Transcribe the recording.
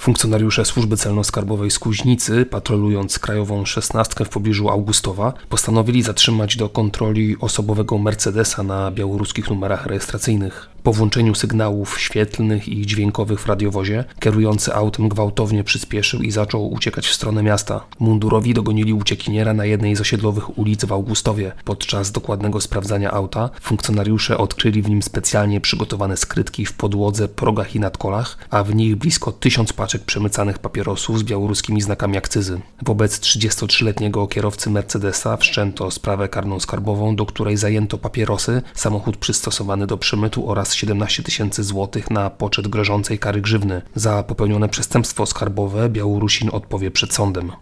Funkcjonariusze Służby Celno-Skarbowej z Kuźnicy, patrolując krajową 16 w pobliżu Augustowa, postanowili zatrzymać do kontroli osobowego Mercedesa na białoruskich numerach rejestracyjnych. Po włączeniu sygnałów świetlnych i dźwiękowych w radiowozie, kierujący autem gwałtownie przyspieszył i zaczął uciekać w stronę miasta. Mundurowi dogonili uciekiniera na jednej z osiedlowych ulic w Augustowie. Podczas dokładnego sprawdzania auta funkcjonariusze odkryli w nim specjalnie przygotowane skrytki w podłodze, progach i nadkolach, a w nich blisko 1000 paczek przemycanych papierosów z białoruskimi znakami akcyzy. Wobec 33-letniego kierowcy Mercedesa wszczęto sprawę karną skarbową, do której zajęto papierosy, samochód przystosowany do przemytu oraz 17 000 złotych na poczet grożącej kary grzywny. Za popełnione przestępstwo skarbowe Białorusin odpowie przed sądem.